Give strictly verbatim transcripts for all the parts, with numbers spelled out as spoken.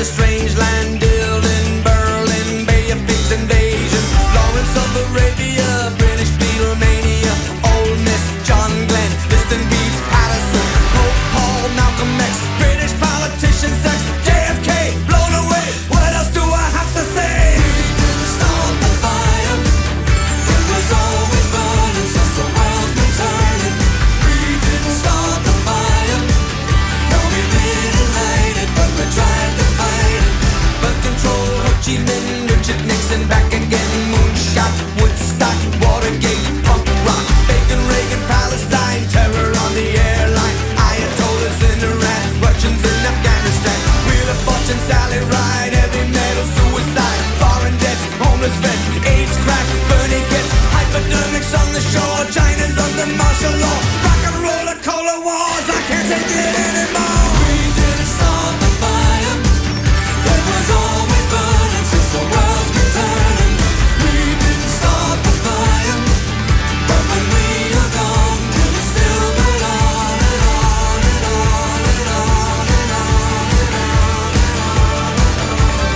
a strange land, building Berlin, Bay of Pigs invasion, Lawrence of Arabia, British Beatlemania, Ole Miss, John Glenn, Liston Beats, Patterson, Hope Hall, Malcolm X, British politician sex, J F K, blown away. What else do I have to say? We didn't start the fire. It was always burning since the world's been turning. We didn't start the fire. No, we didn't light it, but we tried to fight it. Birth control, Ho Chi Minh, Richard Nixon, back again, moonshot, Woodstock, Watergate, punk rock, Bacon, Reagan, Palestine, terror on the airline, Ayatollahs in Iran, Russians in Afghanistan, Wheel of Fortune, Sally Ride, heavy metal, suicide, foreign debts, homeless vets, AIDS, crack, Bernie gets, hypodermics on the shore, China's under martial law, rock and roll and cola wars, I can't take it anymore. We didn't start the fire, it was always burning since the world's been turning. We didn't start the fire, but when we are gone, will it still burn on and on and on and on and on and on and on?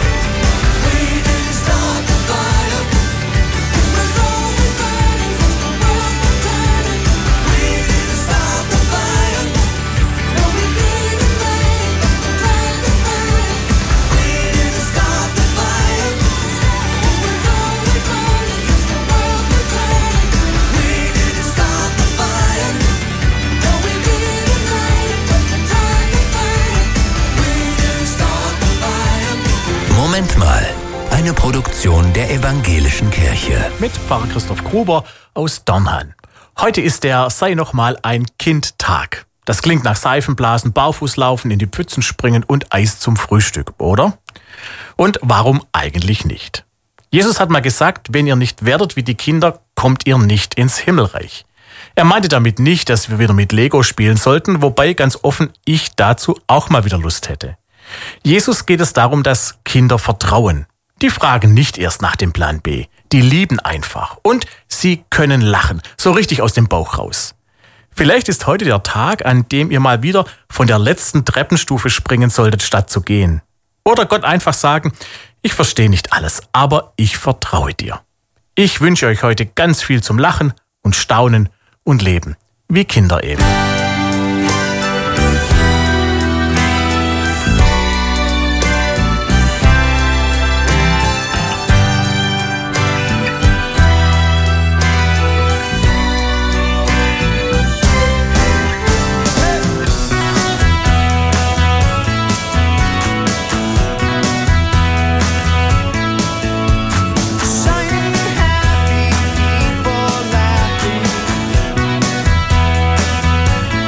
We didn't start the fire, it was always burning since the world's been turning. We didn't start the fire, no we didn't light it, but we tried to fight it. We didn't start the fire, it was always burning since the world's been turning. We didn't start the fire, no we didn't light it, but we tried to fight it. We didn't start the fire. Moment mal. Eine Produktion der Evangelischen Kirche. Mit Pfarrer Christoph Gruber aus Dornhan. Heute ist der Sei noch mal ein Kind-Tag. Das klingt nach Seifenblasen, Barfußlaufen, in die Pfützen springen und Eis zum Frühstück, oder? Und warum eigentlich nicht? Jesus hat mal gesagt, wenn ihr nicht werdet wie die Kinder, kommt ihr nicht ins Himmelreich. Er meinte damit nicht, dass wir wieder mit Lego spielen sollten, wobei ganz offen ich dazu auch mal wieder Lust hätte. Jesus geht es darum, dass Kinder vertrauen. Die fragen nicht erst nach dem Plan B. Die lieben einfach. Und sie können lachen. So richtig aus dem Bauch raus. Vielleicht ist heute der Tag, an dem ihr mal wieder von der letzten Treppenstufe springen solltet, statt zu gehen. Oder Gott einfach sagen, ich verstehe nicht alles, aber ich vertraue dir. Ich wünsche euch heute ganz viel zum Lachen und Staunen und Leben. Wie Kinder eben. Shining happy people laughing.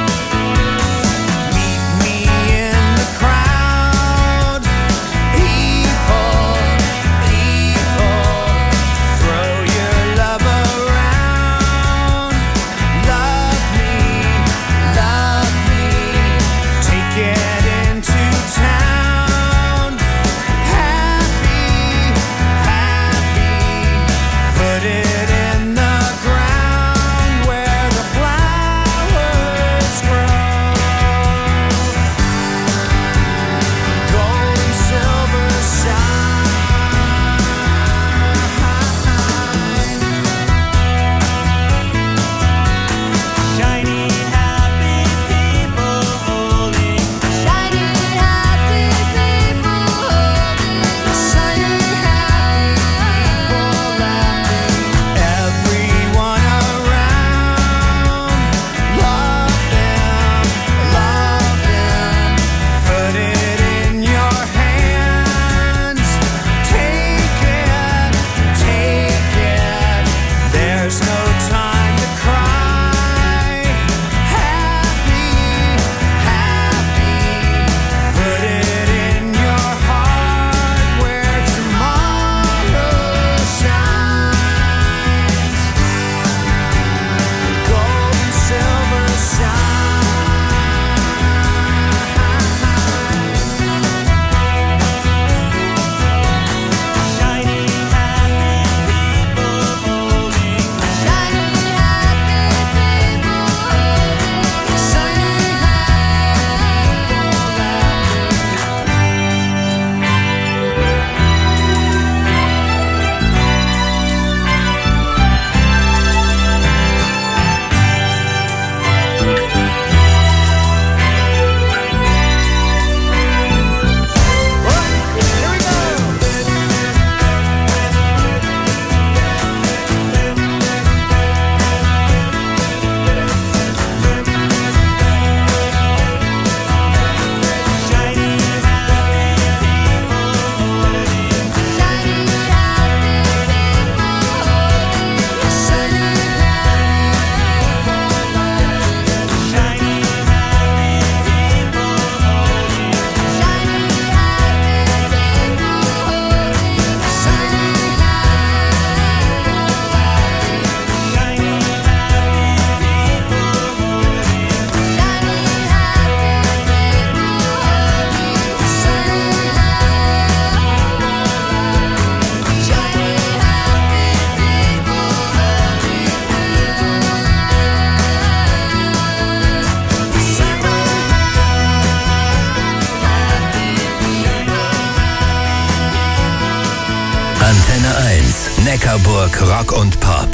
Neckarburg Rock und Pop.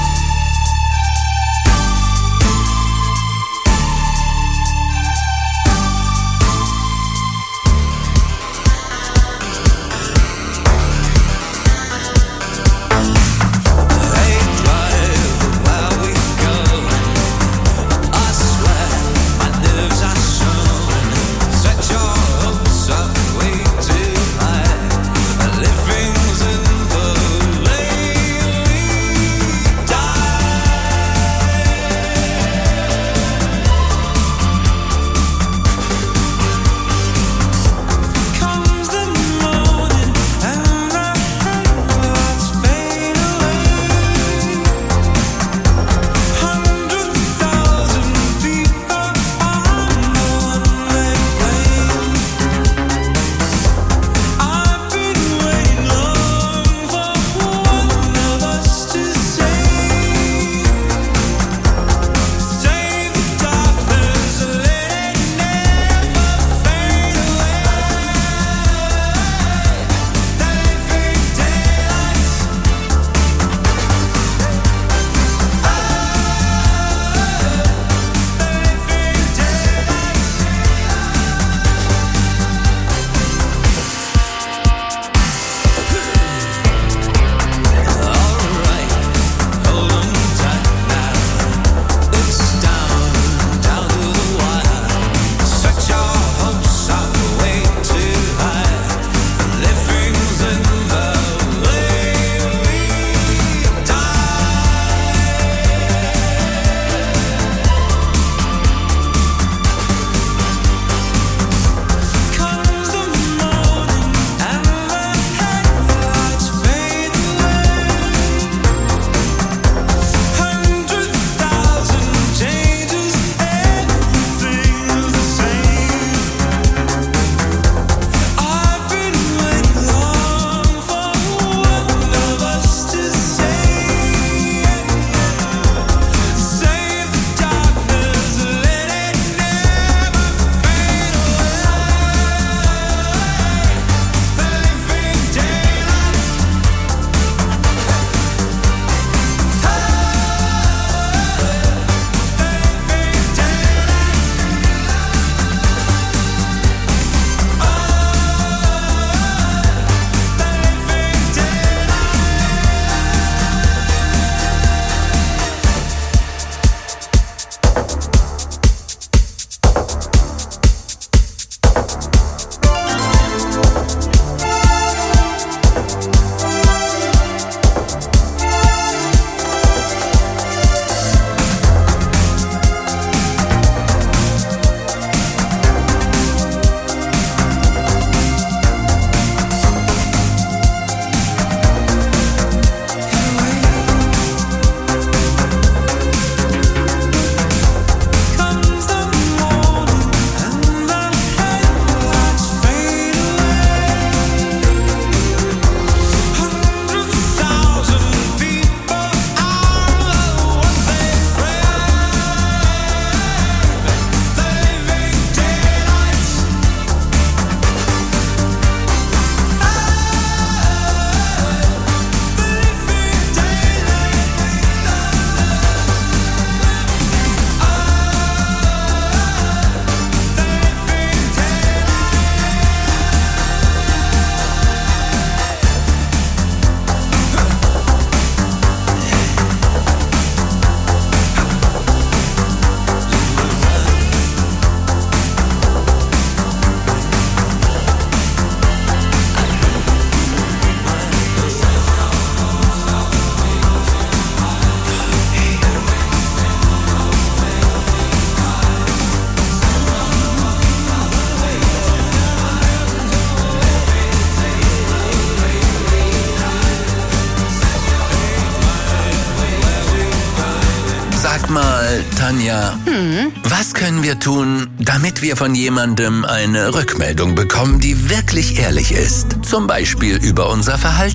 mal, Tanja, hm? was können wir tun, damit wir von jemandem eine Rückmeldung bekommen, die wirklich ehrlich ist? Zum Beispiel über unser Verhalten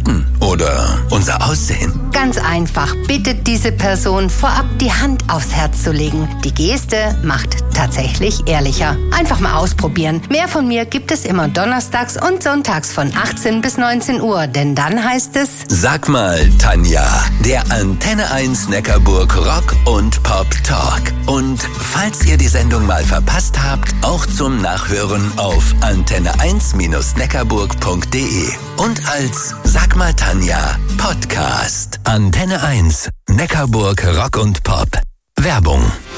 Oder unser Aussehen? Ganz einfach, bittet diese Person vorab die Hand aufs Herz zu legen. Die Geste macht tatsächlich ehrlicher. Einfach mal ausprobieren. Mehr von mir gibt es immer donnerstags und sonntags von achtzehn bis neunzehn Uhr, denn dann heißt es... Sag mal, Tanja, der Antenne eins Neckarburg Rock und Pop Talk. Und falls ihr die Sendung mal verpasst habt, auch zum Nachhören auf antenne eins neckarburg punkt de und als Sag mal Tanja Podcast. Antenne eins Neckarburg Rock und Pop. Werbung.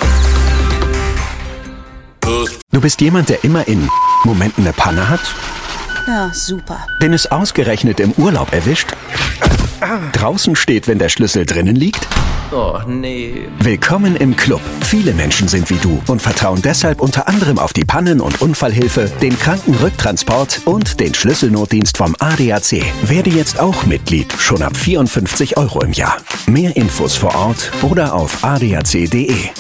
Du bist jemand, der immer in Momenten eine Panne hat? Ja, super. Den es ausgerechnet im Urlaub erwischt? Draußen steht, wenn der Schlüssel drinnen liegt? Oh, nee. Willkommen im Club. Viele Menschen sind wie du und vertrauen deshalb unter anderem auf die Pannen- und Unfallhilfe, den Krankenrücktransport und den Schlüsselnotdienst vom A D A C. Werde jetzt auch Mitglied, schon ab vierundfünfzig Euro im Jahr. Mehr Infos vor Ort oder auf a d a c punkt d e.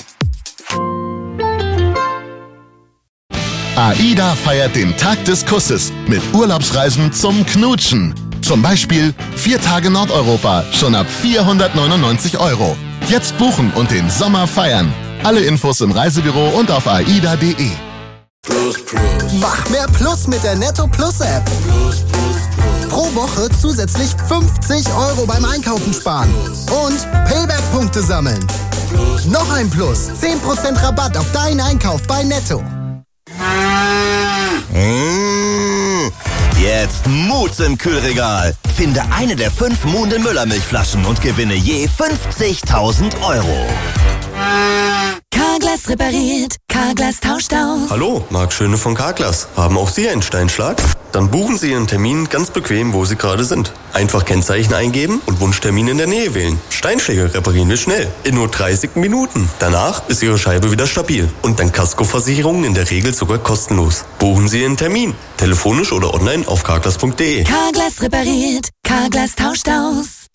AIDA feiert den Tag des Kusses mit Urlaubsreisen zum Knutschen. Zum Beispiel vier Tage Nordeuropa, schon ab vierhundertneunundneunzig Euro. Jetzt buchen und den Sommer feiern. Alle Infos im Reisebüro und auf aida punkt de. Plus, plus. Mach mehr Plus mit der Netto Plus App. Plus, plus, plus. Pro Woche zusätzlich fünfzig Euro beim Einkaufen sparen. Und Payback-Punkte sammeln. Plus. Noch ein Plus. zehn Prozent Rabatt auf deinen Einkauf bei Netto. Mmh. Jetzt Mut im Kühlregal. Finde eine der fünf Muhnden Müllermilchflaschen und gewinne je fünfzigtausend Euro. Carglass repariert, Carglass tauscht aus. Hallo, Marc Schöne von Carglass. Haben auch Sie einen Steinschlag? Dann buchen Sie Ihren Termin ganz bequem, wo Sie gerade sind. Einfach Kennzeichen eingeben und Wunschtermin in der Nähe wählen. Steinschläge reparieren wir schnell, in nur dreißig Minuten. Danach ist Ihre Scheibe wieder stabil und dank Kaskoversicherungen in der Regel sogar kostenlos. Buchen Sie Ihren Termin, telefonisch oder online auf carglass punkt de. Carglass repariert, Carglass tauscht aus.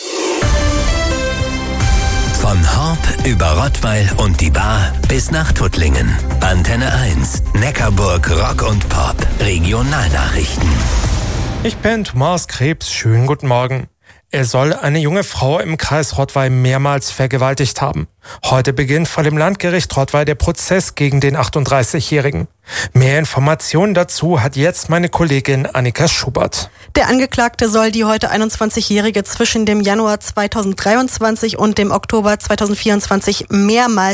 Von Horb über Rottweil und die Bar bis nach Tuttlingen. Antenne eins, Neckarburg Rock und Pop. Regionalnachrichten. Ich bin Thomas Krebs. Schönen guten Morgen. Er soll eine junge Frau im Kreis Rottweil mehrmals vergewaltigt haben. Heute beginnt vor dem Landgericht Rottweil der Prozess gegen den achtunddreißigjährigen. Mehr Informationen dazu hat jetzt meine Kollegin Annika Schubert. Der Angeklagte soll die heute einundzwanzigjährige zwischen dem Januar zweitausenddreiundzwanzig und dem Oktober zweitausendvierundzwanzig mehrmals